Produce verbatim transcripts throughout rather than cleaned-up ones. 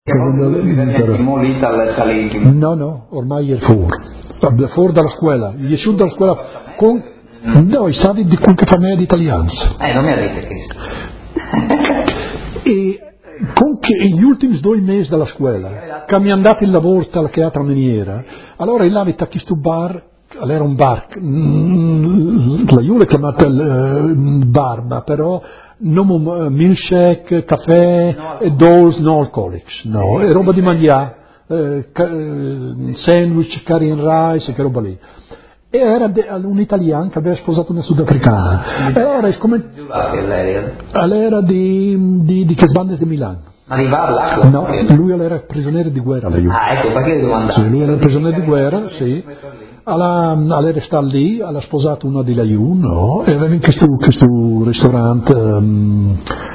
No, no, ormai è fuori. Fuori dalla scuola. Gli sono dalla scuola con... No, i stati di con che famiglia di italianza. Eh, non mi avete questo. E con che gli ultimi due mesi dalla scuola, che mi è andato il lavoro alla teatro miniera, allora il aveva questo bar, era un bar, la Iule chiamata il bar, ma però non milkshake, caffè, no, dolls, no alcoholics, no, è roba di mangiare, eh, sandwich, curry and rice, che roba lì. E era de, un italiano che aveva sposato una sudafricana. E allora è come... All'era di, di, di Chesbandes di Milano. Arrivava là? No, lui era prigioniero di guerra. Lei. Ah, ecco, perché devo andare? Sì, lui era prigioniero di guerra, sì. Alla, alla sta lì, ha sposato una di laiù, no? E aveva in questo, questo ristorante... Um,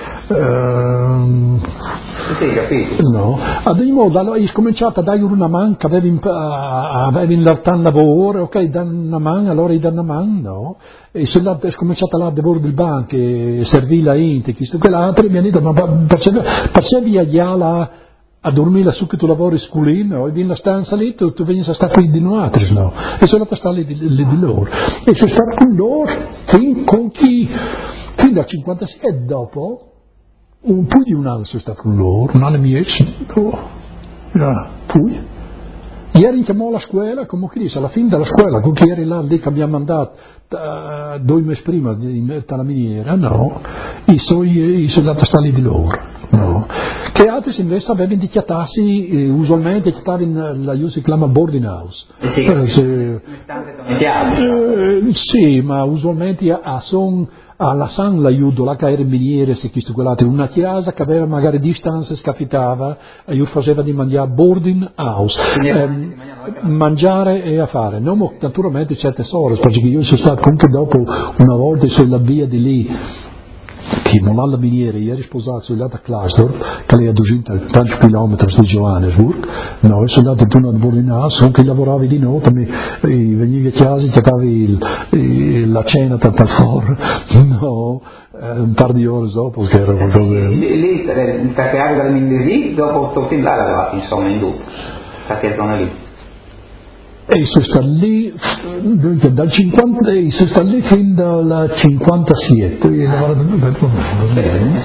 um, sì, capito. No, ad ogni modo allora, è cominciato a dare una mano che avevi in l'altan lavoro, ok, danno una mano, allora gli danno una mano, no? E se là, è cominciata là a lavoro del banco, e servì la inte, questo quell'altro, e mi hanno detto, ma facevi a là a dormire su che tu lavori sculino, no? E in la stanza lì, tu, tu vieni a stare qui di noi, no? E sono andato a stare lì di, lì di loro. E sono stato con loro, fin, con chi, fin dal cinquantasei e dopo, un più di un anno sono stato con loro, un anno e mezzo, no, yeah, poi. Ieri chiamò la scuola, come che dice, alla fine della scuola, con chi eri là lì che abbiamo mandato uh, due mesi prima dalla miniera, no, i suoi sono andato a stare lì di loro, no. Che altri invece avevano dichiarati, eh, usualmente dichiaravano la si chiama boarding house. Eh sì, eh, se, eh, sì, ma usualmente a son alla San l'aiuto la carabiniere se questo quell'altro una chiesa che aveva magari distanze scaffitava e io faceva di mangiare boarding house ehm, mangiare e a fare non naturalmente certe ore perché io sono stato comunque dopo una volta sulla via di lì che non ha la miniera ieri sposato sono andato a Klaasdorp che lei a duecento chilometri di Johannesburg no e sono andato in una boarding house anche lavoravi di notte mi, venivi a casa e cercavi la cena tanto al for no eh, un par di ore dopo che era qualcosa lì, lì perché avevo dal Mindesi dopo questo film là l'avevate insomma in tutto perché zona lì e sono stato lì dal cinquanta e sono stato lì fin dal cinquantasette e lavorato bene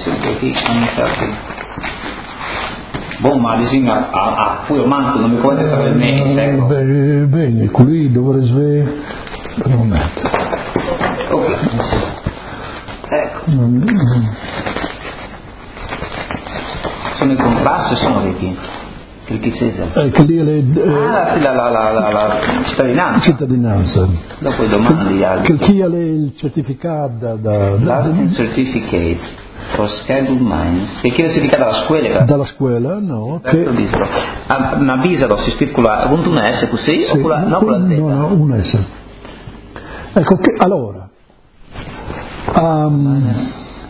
buon ma disegna a pure manco non mi può essere il mese bene bene qui dovrei svegli per un momento ok ecco sono i contrasti sono vecchi il eh, che lì è le, eh, ah, la, la, la, la, la cittadinanza. cittadinanza. Dopo domandi che, altri. Che chi ha le, il certificato da, da, Lasting da, certificate for scheduled mines. Che chiede certificato dalla scuola? Dalla scuola, no. Che, ah, ma bisogna si stipula con un S così sì, oppure no, con la Z? No, no, un S. Ecco che allora. Um,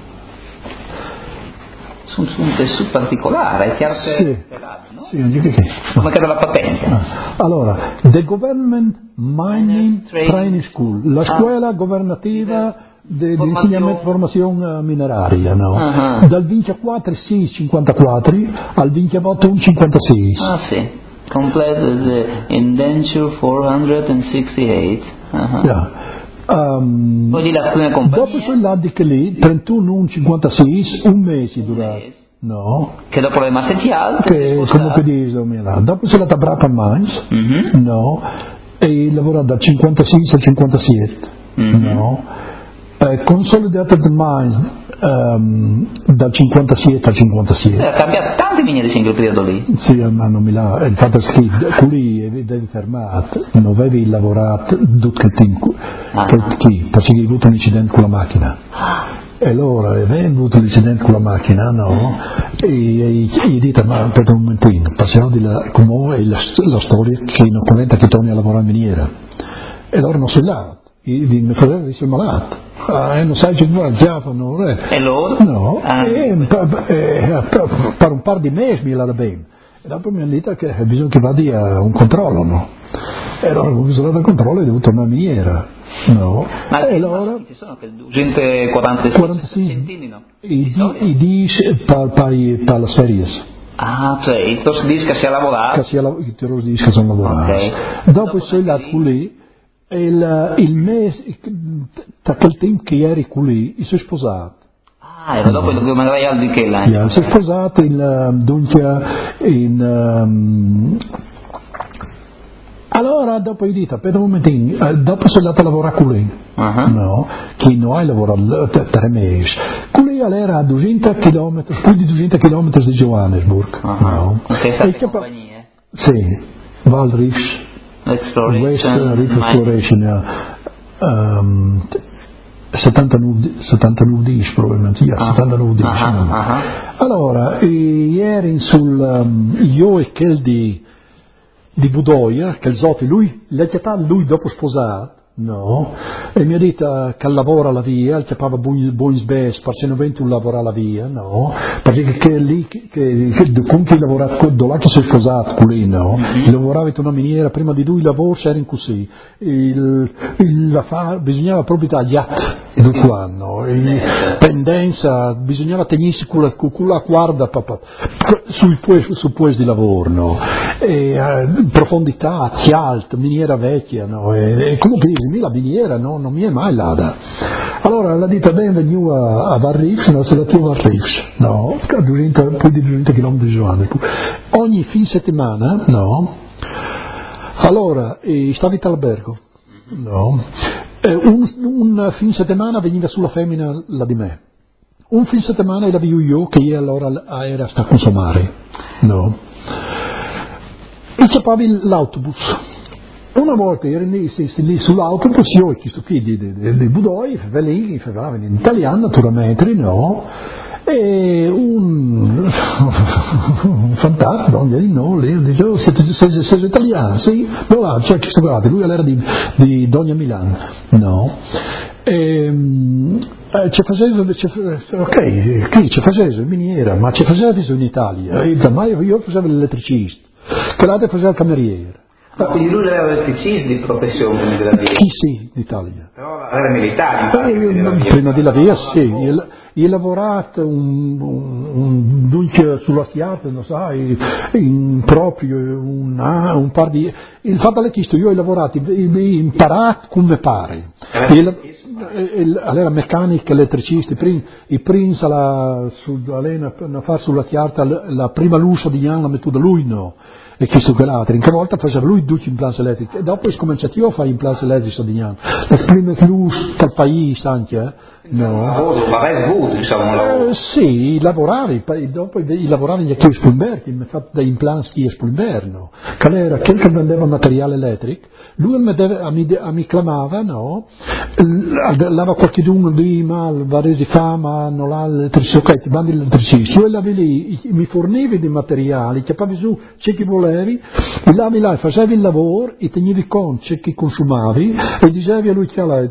sono un tessuto particolare, è chiaro che sì, no? Sì, non dico che. Come che la patente. Ah. Allora, The Government Mining Training School, la scuola ah. governativa di insegnamento e formazione mineraria, no? Uh-huh. Dal ventiquattro sei cinquantaquattro al ventotto cinquantasei. Ah sì, completed the indenture quattrocentosesantotto. Uh-huh. Yeah. Um, dopo sono là di che lì trentuno cinquantasei un mese durato no che dopo le massetiali che come che dice dopo sono andata a Brapa Mines mm-hmm. no e lavora dal cinquantasei al cinquantasette mm-hmm. no eh, Consolidated Mines um, dal cinquantasette al cinquantasette ha cambiato tante miniere in quel periodo lì sì ma non mi l'ha infatti schifo qui devi fermato non avevi lavorato tutto il tempo ah, che, chi? Perché hai avuto un incidente con la macchina e allora avendo avuto l'incidente con la macchina no e gli dite ma per un momentino passiamo di là come è la, la storia che non commenta che torni a lavorare in miniera e allora non sei là e mi faceva di essere malato ah, e non sai che non giocano eh. E loro? No ah. e, per, eh, per, per un par di mesi mi l'ha bene e dopo mi hanno detto che bisogna che vada a un controllo no e allora ho bisogno del controllo e devo tornare in miniera no ma e allora ci sono che duecentoquarantasei quarantasei centini no i dieci per, per, per le serie Ah, cioè i tos dice che si è lavorato? Che si è lavorato, i tos dice che sono lavorati. Okay. Dopo, Dopo sei là lì, e il, il mese, da quel tempo che eri qui, si è sposato. Ah, e dopo dobbiamo andare al di che là? Yeah, si è sposato in, dunque, in... Um, allora, dopo hai detto, per un momentino, dopo sei andato a lavorare con lei, uh-huh. no? Che non hai lavorato tre mesi. Con lei era a duecento chilometri, più di duecento chilometri di Johannesburg, uh-huh. no? Che state compagnie? Sì, Val Reefs, West Reef Exploration, yeah. um, settantanove, settantanove dieci probabilmente, yeah, uh-huh. settantanove dieci. Uh-huh. No? Uh-huh. Allora, ieri sul um, io e quel di di Budoia, che il Zotti, lui, l'ha chiamato lui dopo sposato, no? E mi ha detto che lavora alla via, il chiamava buon sbes, perché non venti un lavora alla via, no? Perché che lì, che, che, con chi lavorato, là che si è sposato, con lì, no? Mm-hmm. Lavorava in una miniera, prima di lui il lavoro era in così, il, il, la fa, bisognava proprio tagliare il anno, tendenza, bisognava tenersi con la, con la guarda papà, sul puesto sul puesto di lavoro, no? E, eh, profondità, alta, miniera vecchia, no? E, e comunque dici, la miniera no, non mi è mai lada. Allora la dita ben veniva a, a Val Reefs, no? Se la trova a Val Reefs, no? A duecento, più di duecento chilometri di Johannesburg. Ogni fin settimana, no? Allora, eh, stavi in albergo, no? Eh, un, un fin settimana veniva sulla femmina la di me. Un fin settimana la vi io che io allora era sta a consumare, no? E c'avevi l'autobus. Una volta ero lì, lì sull'autobus, io ho chiesto qui di, di, di Budoi, lì, in italiano naturalmente, no? E un, un fantasma, non di no, lì dice, oh, siete, siete, siete italiani? Sì, no, là, cioè, guardate, lui era di, di Dogna Milano, no? E, eh, ci facevo, ok, qui ci facevo in miniera, ma ci facevo in Italia, e da mai io facevo l'elettricista, che l'altro faceva il cameriere. Ma quindi lui era elettricista di professione, come della via? Chi sì, d'Italia. Però era militare, infatti. Eh, prima della via, sì. Io, io ho lavorato un, un, un dunque sulla Stiata, non sai, in proprio un, un par di... Il fatto è che io ho lavorato, ho imparato come pare. Allora meccanica, elettricisti, i primi la, su, fa sulla Stiata la prima luce di anno la metto da lui, no? E che su quell'altro, in che volta faceva lui due implants elettrici e dopo è cominciato io a fare implants elettrici a Dignano, le prime luci del paese anche, eh? No. Ma è svuoto, diciamo. Eh, sì, lavoravi, dopo lavoravi a Chies Plumber, che mi ha fatto dei implants Chies Plumber, no? Che era quel che vendeva materiale elettrico, lui mi, deve, mi, mi clamava, no? L'aveva qualcuno di mal, varesi fama, non l'ha l'elettricista, ok, ti mandi l'elettricista, io l'avevi lì, mi fornivi dei materiali, chiappavi su, c'è chi volevi, e là, là, facevi il lavoro, e tenevi conto, c'è chi consumavi, e dicevi a lui che la...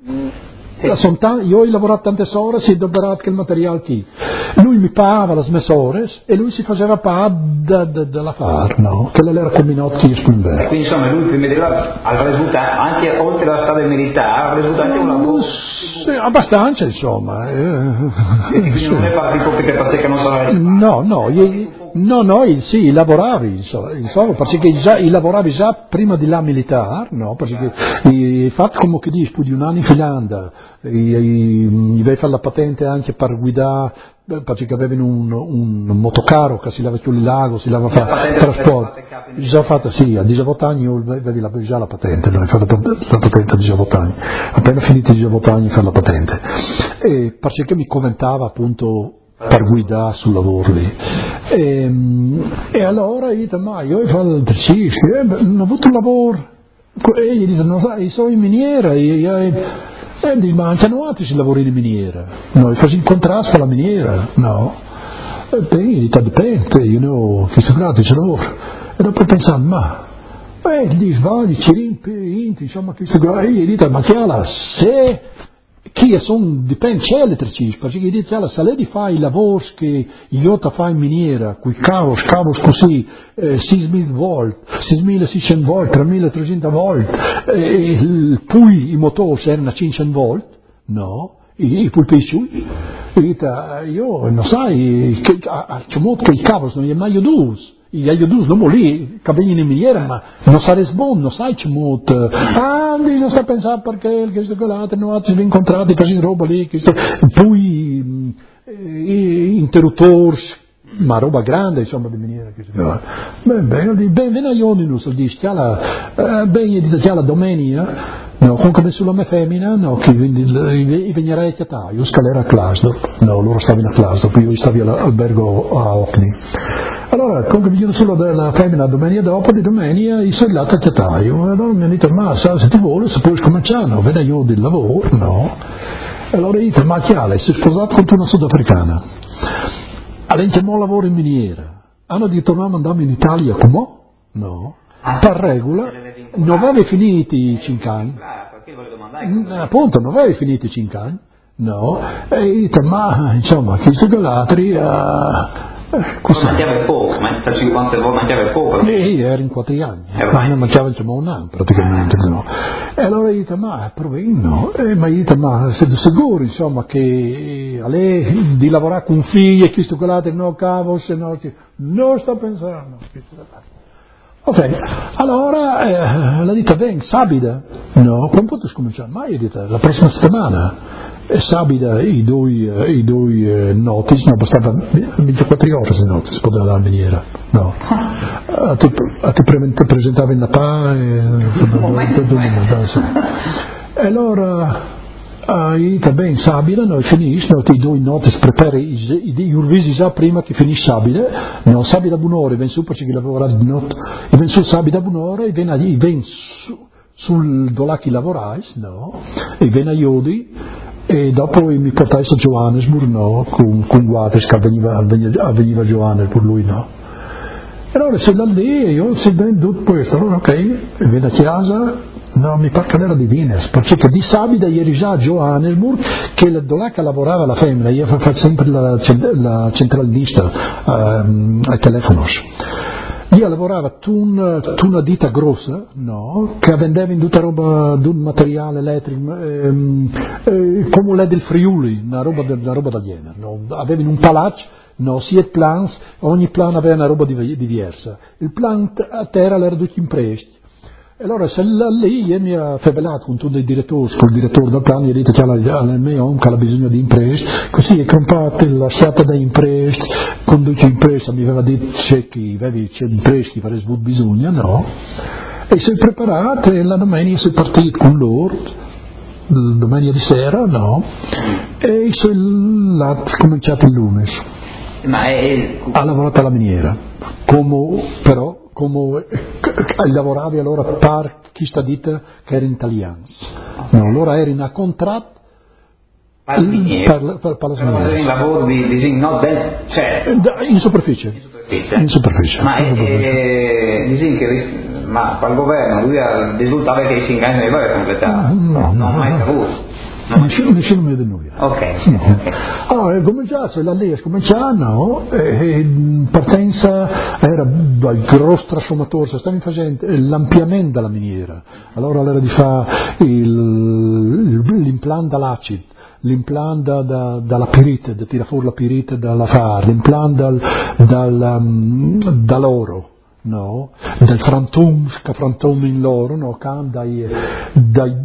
Io ho lavorato tante ore, si è doberato che il materiale chi. Lui mi pagava le smesse ore e lui si faceva pagare della far, no? Che era combinato chi e quindi insomma lui prima di là al risultato, anche oltre alla strada militare, al risultato un lavoro. Sì, abbastanza insomma. Eh, e quindi sì. Non è partito perché perché non sarà. No, no, io, no, no, sì, lavoravi, insomma, insomma perché già, lavoravi già prima di là militare, no? Perché hai fatto come che dici, più di un anno in Finlandia. Gli avevi fatto la patente anche per guidare, perché avevi un, un motocarro che si lava più il lago, si lava fare trasporto. Già fatta, sì, a diciotto anni io vedi la, già la patente, avevo fatto la patente a diciotto anni, appena finito i diciotto anni fare la patente. E perché mi commentava appunto per guidare sul lavoro lì. E, e allora io dico, ma io ho fatto l'elettricista, eh, non ho avuto un lavoro. E gli dico, no, sai, sono in miniera, io, io, e mi mancano altri si lavori in miniera, noi facciamo in contrasto con la miniera, no? E beh, dipende, you know, che si gratis c'è lavoro. E dopo pensavo, ma, beh, gli sbagli, ci rimpi, insomma, che si gratis, e gli dico, ma che alla, se, chi sono, dipende, c'è elettricista, perché gli dico, se lei fa i lavori che io ti fa in miniera, quei cavos, cavos così, eh, seimila volt, seimilaseicento volt, tremilatrecento volt, e poi i motori erano a cinquecento volt, no? i, i pulpisci, io non sai, che, c'è molto che i cavos non è mai dus. I aiudus non lì, cabini in miniera, ma non sarebbe buono, non sai c'è molto. Ah, non sta a pensare perché questo quell'altro, non ci incontrati, per roba lì, questo, poi eh, interruttori, ma roba grande, insomma, di miniera. Ben, ben, ben, ben a Ioninus, dice, che la, ben, dice, che la domenica, no, comunque sulla me femmina, no, che venirei a Chiataio, io scalera a Clasdorp, no, loro stavano a Clasdorp, io stavo all'albergo a Ocni. Allora, comunque mi chiedo solo della femmina domenica dopo, di domenica, io sono andato a Chiataio, e allora mi hanno detto, ma sa, se ti vuole, se puoi cominciare, no, vedo io del lavoro, no. E allora io ho detto, ma chiaro, si è sposato con una sudafricana, all'interno lavoro in miniera, hanno detto, torniamo a andare in Italia, come? No. Per regola, non avevi finito i cinque anni, appunto, non avevi finito i cinque anni, no, e io ho detto, ma insomma, questi altri, uh, mangiava poco, ma quante volte mangiava poco? Sì, era in quattro anni, ma ne mangiava insomma un anno praticamente, no. E allora io ho detto, ma provino, e ma io ho detto, ma siete sicuri insomma che a lei di lavorare con figli e questo quell'altro, no cavolo, se no, non sto pensando. Ok, allora eh, l'ha detto, ben, sabida, no, quando potrei cominciare? Ma io ho detto, la prossima settimana, e sabida i due, i due eh, notice, no, bastava ventiquattro ore se notice, poteva andare a miniera, no. A te, a te pre- presentava in Natale, e allora... Uh, io ben sabile, noi finisce, noi ti do i notice, prepara i urvisi già prima che finisce sabile, no, sabile a buon'ora, ven su perché lavora di notte, e ven su sabile a buon'ora, e ven a ven su, sul dolà che lavorai, no, e ven a Iodi, e dopo mi portai a Johannesburg, no, con, con Guates che avveniva, avveniva, avveniva Johannesburg per lui, no. E allora se da lì, io se ben tutto questo, allora ok, e ven a casa, no, mi pare che era di Vines, perché di sabida ieri già a Johannesburg, che la dolà che lavorava la femmina, io faccio sempre la, la centralista um, ai telefonos. Io lavorava tu una ditta grossa, no, che vendeva in tutta roba, di un materiale elettrico, ehm, eh, come l'è del Friuli, una roba, una roba da genere, no? Aveva in un palazzo, no, sia plans, ogni plan aveva una roba diversa. Il plan a terra era tutti in prestito. E allora se lì io mi ha febelato con tutti i direttori, con il direttore del piano, gli ho detto che la mia onca ha bisogno di imprese, così è campato, lasciata da imprese, conduce imprese, mi aveva detto c'è chi, vedi, c'è imprese che farei bisogno, no? E si è preparato e la domenica si è partito con loro, domenica di sera, no? E si è cominciato il lunes. Ma è... Ha lavorato alla miniera, come però... come lavoravi allora per chi sta dita che era in italiano, no, allora eri in a contratto per, per, per, per la miniera, un lavoro di, di no, del, cioè, in superficie, in superficie, in superficie. Ma in superficie. È, che, ma per il governo lui risultava che i cinque anni non aveva completato, no, no, non ho mai saputo. Nessuno, nessuno mi ha detto nulla. Ok. No. Allora, cominciato, la lì è cominciata, no? E partenza era dal grosso trasformatore, stavano facendo l'ampliamento della miniera. Allora era di fare l'impianto dall'acido, l'impianto da, dalla pirite, da tirare fuori la pirite dalla far, l'impianto dal, dal, um, dall'oro. No, del frantum, che frantum in loro, no, can dai, dai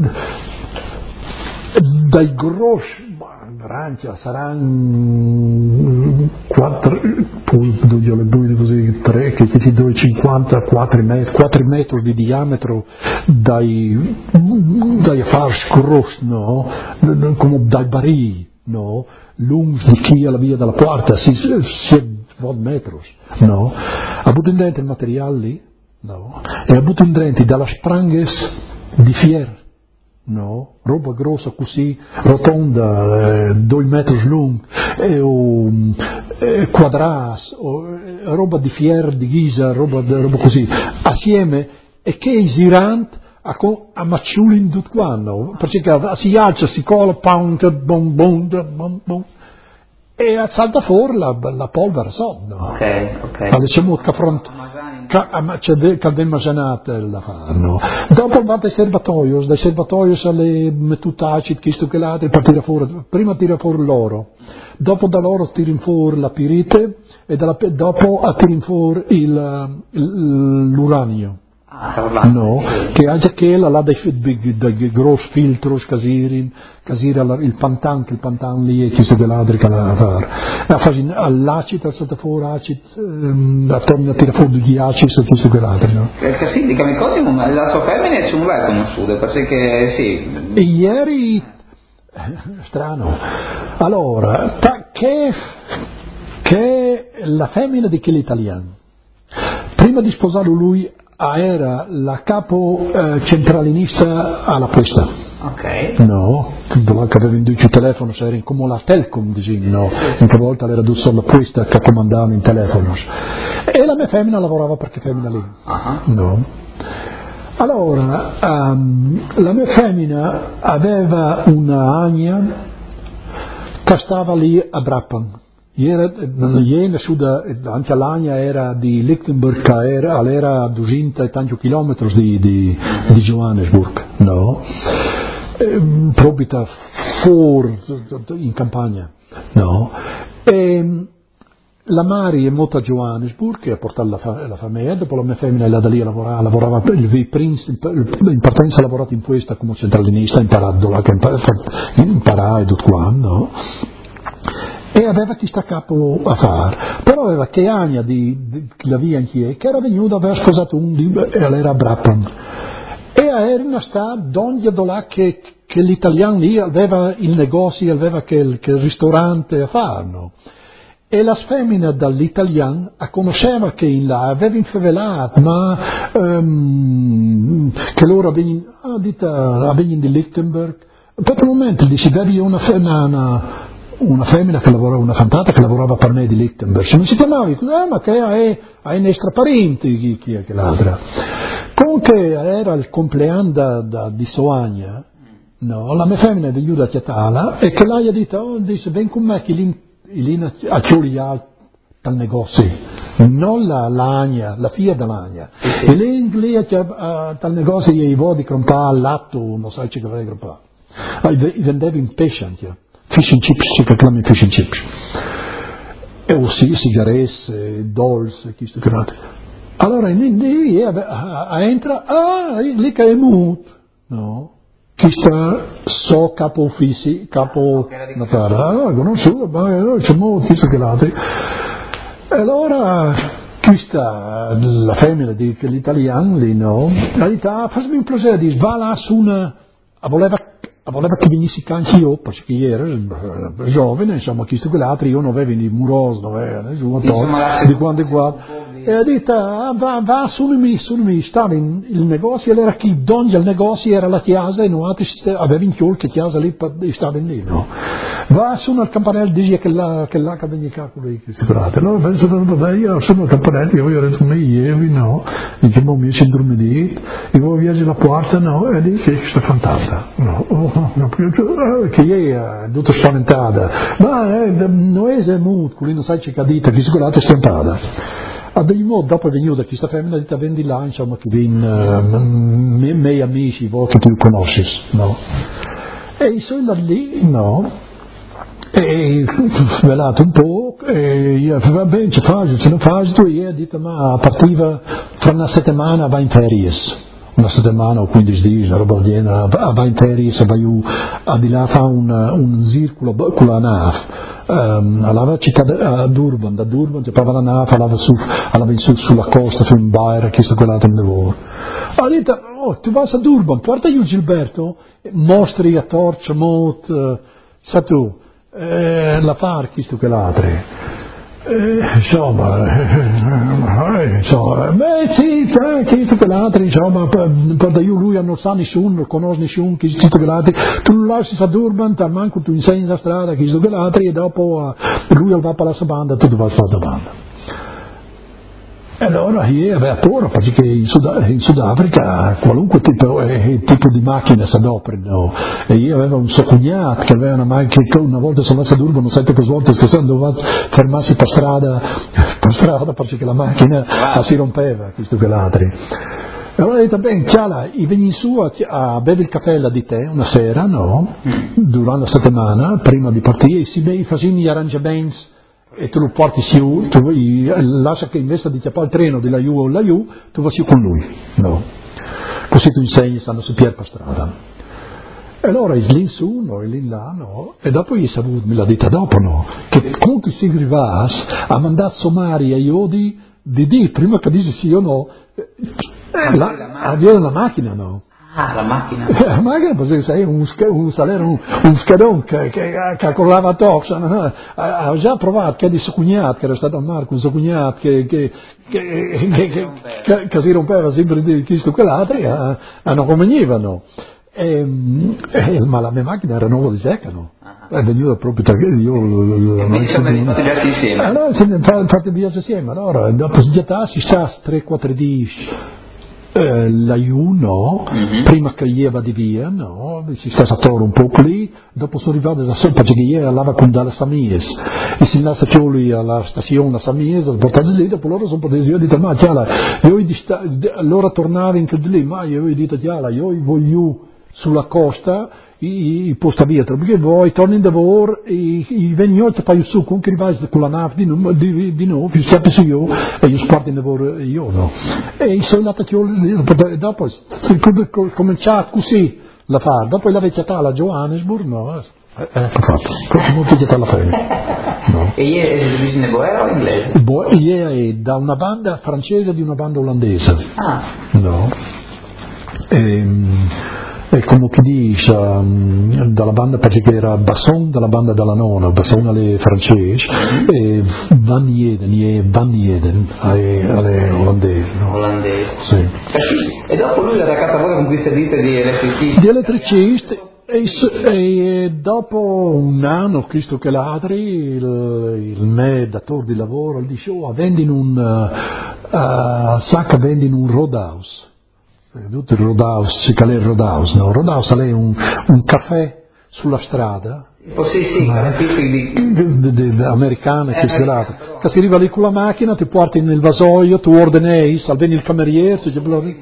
dai grossi, arancia, saranno quattro, poi due, due così, tre, che ci due cinquanta, quattro metri, quattro metri di diametro, dai, dai affari grossi, no, come dai barili, no, lunghi di chi alla via della porta, si, si metri, no, ha avuto in dentro il materiale lì, no, e ha avuto in dentro dalla spranghes di fier, no, roba grossa così, rotonda, eh, due metri lunga, e um, eh, quadras, o, eh, roba di fier, di ghisa, roba, roba così, assieme, e che è girante a, a macciuli in tutto quanto, perché si alza, si cola, pound, bom, bom, bom, bom, e salta fuori la, la polvere, so, no? Ok, ok. Ma diciamo che c'è cademma sanata la fanno. Dopo va dai serbatoios, dai serbatoios alle mettutacit, chisto che l'altro, per tirare fuori, prima tira fuori l'oro, dopo da l'oro tiri fuori la pirite e dalla, dopo tiri fuori il, il, l'uranio. Ah, no, che ha già che la dai, dai, dai grossi filtri casiri, casiri il pantan, che il pantan lì è chisto che l'altro che la fare. A fare all'acido, al sottofuori acido, a tornare a tirare fuori gli acidi, chisto che l'altro, no? Perché sì, di come conti, la sua femmina c'è un bel conosciuto, perché sì. E ieri, strano, allora, ta, che, che la femmina di quell'italiano, prima di sposarlo lui, era la capo eh, centralinista alla posta. Ok. No, dove aveva indotto il telefono, era come la Telcom, diciamo, no? In che volta era solo la posta che comandava in telefono. E la mia femmina lavorava perché femmina lì. Uh-huh. No. Allora, um, la mia femmina aveva una agna che stava lì a Brappan. Ieri, anche l'agna era di Lichtenberg, era, era duecento e tanti chilometri di, di, di Johannesburg, no? E, probita fuori in campagna, no? E, la Mari è molto a Johannesburg, a portare la, fa, la famiglia, dopo la mia femmina è là da lì a lavorare, lavorava per il Prince, in partenza ha lavorato in questa come centralinista, imparato là, imparare e tutto qua, no? E aveva chi sta capo a fare, però aveva che Agna di, di la via anch'io, che era venuto, aveva sposato un di, e era a Brappan. E a Erna sta donde là che, che l'italiano lì aveva il negozio, aveva che il, che il ristorante a fare, no? E la femmina dall'italiano conosceva che in là aveva infevelato, ma um, che loro avevano, ah, avevano di Lichtenberg. Per un momento dice, vedi una femmina, una femmina che lavorava, una fantata che lavorava per me di Lichtenberg, non si chiamava, eh, ma che è, è nostra parente, chi, chi è che l'altra. Comunque era il compleanno da, da, di Soagna, no? La mia femmina è venuta a Chiatala e che lei ha detto, oh, dice, ven con me che lì, lì a Ciulia al negozio, non la l'agna, la figlia dell'agna. Sì. E lei, lì a tal negozio gli vuoi di crompare al lato, non sai che aveva crompare. Vendeva in pesce anche. Fish and chips, si chiama fish and chips. E o sì, sigarette, dolce, questo che altro. Allora lì entra, ah, lì che è muto, no? Chi sta so capo uffici, capo notare, ah, non so, ma c'è molto, questo che l'altro. E allora, qui sta la femmina di l'italiano lì, no? Ha detto, ah, fammi un piacere, dice, va là su una, voleva voleva che venissi anche io, perché ieri ero giovane, insomma, chi sto quell'altro, io non avevo i murosi, non avevo nessuno, di quando e quando. E ha detto, ah, va, va, sunami, sunami, stava in il negozio, e era chi, donde il negozio era la chiesa, e noi aveva in chiol che chiesa lì, e stava lì, no? Va, suona al campanello, dice che là, che là, che venne calcolo lì, questi frati. Allora penso, vabbè, io sono al campanello, io ero come ieri, no? Dice, mo mi si dorme lì, e poi viaggi la porta, no? E dice, che sta fantastica, no? Oh, no, che ieri è tutta spaventata, ma eh, non è muto, non sai c'è cadita, che sicuramente è stampata. A dei modo dopo è venuta questa femmina di vendi là, insomma, che viene uh, miei me amici, voi che tu conosci, no? E sono lì, no? E svelato un po', e io va bene, ci fai, ce ne fai, tu ieri ha detto, ma partiva fra una settimana va in ferie. Una settimana o quindici giorni, una roba di va in ferie, se vai a di là fa un, un circolo con la nave, um, alla città a Durban, da Durban ti parla la nave, andava su, andava in su sulla costa, su un bar, che sta quella del lavoro. Ha detto, oh, tu vai a Durban, porta io Gilberto, mostri a torcia, mot, uh, sa tu, eh, la far, chi sto quell'altro. Eh, insomma, eh, insomma, beh sì, che sto quell'altro, insomma, quando io lui non sa nessuno, non conosce nessuno, che sto quell'altro, tu lo lasci a Durban, tal manco tu insegni la strada, che sto quell'altro, e dopo uh, lui va per la sua banda, tu vai a fare la banda. E allora io avevo paura perché in, Sud- in Sudafrica qualunque tipo, eh, tipo di macchina si adoperano, e io avevo un suo cognato che aveva una macchina che una volta sono andato a Durban sette volte che sono dovuto fermarsi per strada per strada perché la macchina ah. si rompeva questo che l'altro. E allora ho detto, bene, Chiala, io venni su a, a bere il caffè là di te una sera, no? Durante la settimana, prima di partire, e si bei facendo gli arrangiamenti, e tu lo porti su, tu lascia che invece di chiappare il treno di laiù o laiù, tu vai su con lui, no? Così tu insegni, stanno su pier per strada. E allora è lì su, no? È lì là, no? E dopo gli saluto, me l'ha detta dopo, no? Che con chi si arrivas a mandare sommari a Iodi di di, prima che dici sì o no, avviare la macchina, no? Ah, la macchina. La macchina, perché sai, un, un salario, un, un scadon che, che calcolava a Toxa, no? Ha già provato che di suo cognato, che era stato a Marco, un suo cognato che, che, che, che, che, che, che si rompeva sempre di questo che l'altro, eh, non convenivano. E, e, ma la mia macchina era nuova di secca, no? È venuta proprio perché io e quindi siamo fatti viaggi insieme. Allora siamo fatti viaggi insieme, allora dopo già si sta tre quattro giorni eh, laiù, no? Mm-hmm. Prima che io vada via, no? Si sta a toro un po' lì, dopo sono arrivato da sopra perché io andavo con dalle Samies e si andava a lì alla stazione Samies, al portato lì, dopo loro sono potuti, io ho detto, ma Chiala, io sta, allora tornavo in lì, ma io ho detto, Chiala, io voglio sulla costa i, i posta via perché voi torni in lavoro e i vengono e poi su con che vai con la nave di, di, di nuovo più sempre su io e io sporto in lavoro io no e sono andato a dopo ho cominciato così la fare dopo la vecchiata alla Johannesburg no ecco fatto come vecchiata la fare no. E ieri è di origine boera o inglese? Bo- ieri è da una banda francese e di una banda olandese ah no e, e come chi dice um, dalla banda perché era Basson dalla banda della nonna Basson alle francesi mm-hmm. e Van Jeden Van Jeden alle, alle olandesi no? Olandesi sì. E dopo lui era a voi con queste ditte di elettricisti di elettricisti e, e dopo un anno Cristo che ladri il, il me datore di lavoro gli dice oh vendi in un uh, uh, sacca vendi in un roadhouse tutto il Roadhouse, si chiama il Roadhouse, no? Roadhouse è un, un caffè sulla strada. Oh sì, sì, ma, di, di, di, americana, che, eh, che si arriva lì con la macchina, ti porti nel vasoio, tu ordini, salveni il cameriere, ti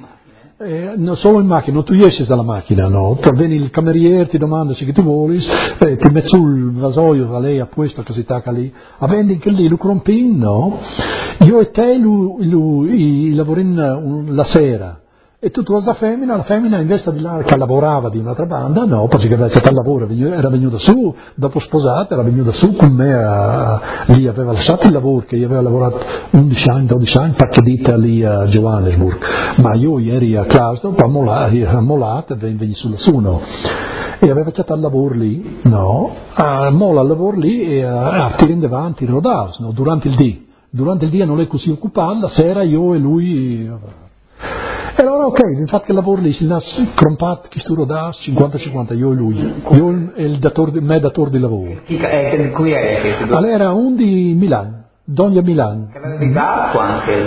eh, no, solo in macchina, tu esci dalla macchina, no? Tu vieni il cameriere, ti domanda se che tu vuoi, eh, ti metti sul vasoio, a lei a questo, che si tacca lì, a vendi che lì, lo crompin, no? Io e te, lui, lui lavoriamo la sera. E tu tu la femmina, la femmina invece di là che lavorava di un'altra banda, no, perché aveva fatto il lavoro, era venuta su, dopo sposata, era venuta su con me, a, lì aveva lasciato il lavoro, che io avevo lavorato undici anni, dodici anni, parchedita lì a Johannesburg, ma io ieri a Klausdorp, a Molat, e veni sulla su, no. E aveva fatto il lavoro lì, no, a molla il lavoro lì e a, a tirare davanti il Roadhouse, no, durante il dì. Durante il dì non è così occupato, la sera io e lui... E allora ok, infatti il lavoro lì si nasce crompato, chi sturo da cinquanta cinquanta, io e lui, io e il datore, me datore di lavoro. Chi è, qui è che ti do... Allora era un di Milano, Donja Milano. Che aveva di Gappo anche?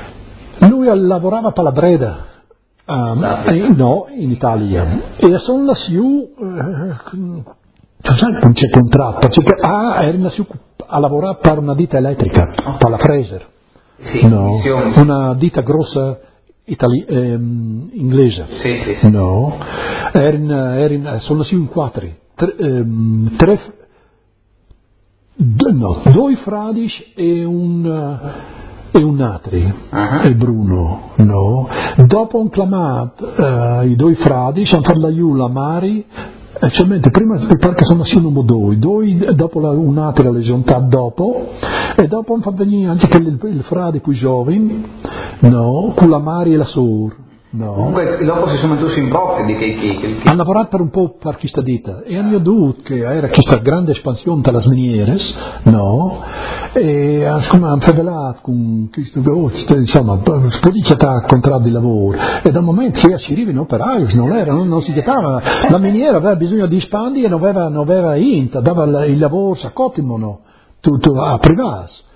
Lui lavorava per la Breda, um, eh, no, in Italia. E sono nasciuto, eh, non c'è contratto, perché ah, era nasciuto a lavorare per una ditta elettrica, per la Fraser. Sì, no, una ditta grossa Itali- ehm, inglese sì, sì, sì. no erano, erano, sono nasciuti in quattro tre, ehm, tre d- no, due fradici e un e un altri uh-huh. e Bruno no dopo un clamato uh, i due fradici hanno fatto la Iula Mari e cioè, prima perché sono nasciuti un due due dopo la, un altro la giunta dopo e dopo hanno fatto venire anche il, il frate più giovane no con la Mari e la Sor no comunque dopo si sono mettuti in blocco di che, che, che... hanno lavorato per un po' per questa ditta e hanno dovuto che era questa grande espansione delle miniere no e hanno fedelato con questo insomma sposicata contratto di lavoro e dal momento che ci arrivano operai non era non, non si chiamava la miniera aveva bisogno di espandere e non aveva non aveva int dava il lavoro s'accottimo no tutto a privato